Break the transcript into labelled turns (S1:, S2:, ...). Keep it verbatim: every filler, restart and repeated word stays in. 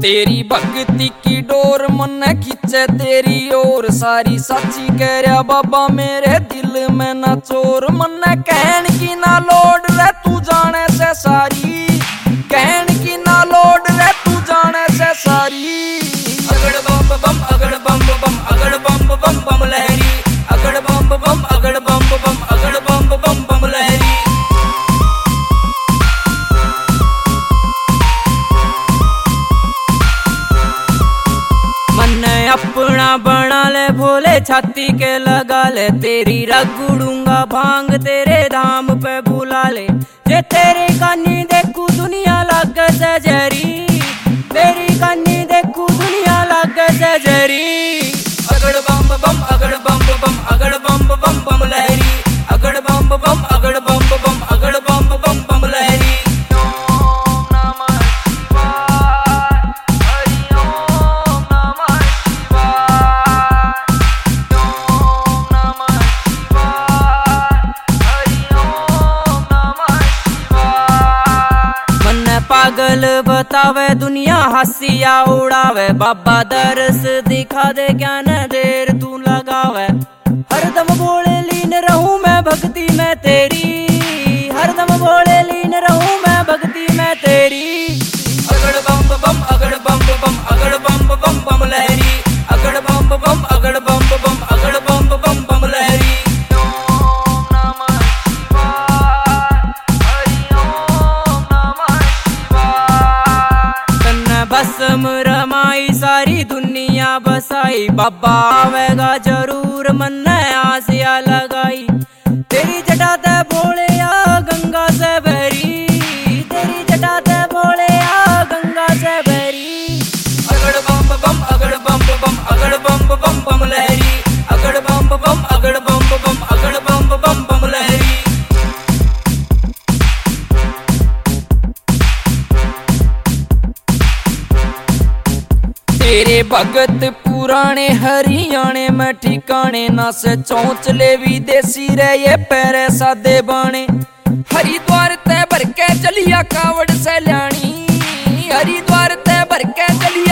S1: तेरी भक्ति की डोर मन खींचे तेरी ओर, सारी साची कह रहा बाबा मेरे दिल में ना चोर। मन कहन की ना लोड रे तू जाने से सारी, कहन की ना लोड रे तू जाने से सारी।
S2: अगड़ बम बम अगड़ बम बम अगड़ बम बम बम लहरी, अगड़ बम बम अगड़ बम बम अगड़ बम बम बम लहरी।
S3: अपना बना ले भोले छाती के लगा ले, तेरी रगड़ूंगा भांग तेरे धाम पे बुला ले। जे तेरी कानी देखू दुनिया लागे से जरी, तेरी कानी देखू दुनिया लागे से जरी।
S2: अगड़ बम बम अगड़ बम बम अगड़ बम बम बम लहरी, अगड़ बम बम अगड़ बम बम अगड़ बम बम बम लहरी।
S3: पागल बतावे दुनिया हंसिया उड़ावे, बाबा दरस दिखा दे ज्ञान देर तू लगावे। हरदम बोले लीन रहूं मैं भक्ति में तेरी, हरदम बोले लीन रहूं मैं भक्ति में तेरी।
S2: अगड़ बम बम अगड़ बम बम अगड़ बम बम बम लहरी, अगड़ बम बम अगड़ बम बम अगड़ बम बम बम लहरी।
S3: भस्म रमाई सारी दुनिया बसाई, बाबा आवेगा जरूर मन ने आसिया लगाई। तेरी जटा ते बोले आ गंगा से बहरी, तेरी जटा ते बोले आ गंगा से बहरी।
S2: अगड़ बम बम अगड़ बम बम अगड़ बम बम बम लहरी, अगड़ बम बम अगड़ बम बम अगड़ बम बम बम लहरी।
S1: तेरे भगत पुराने हरियाणे में ठिकाने ना से चौंचले विदेशी रे ये पैरे सादे बाणे। हरिद्वार ते भर के चलिया कावड़ से ल्याणी, हरिद्वार ते भर के चलिया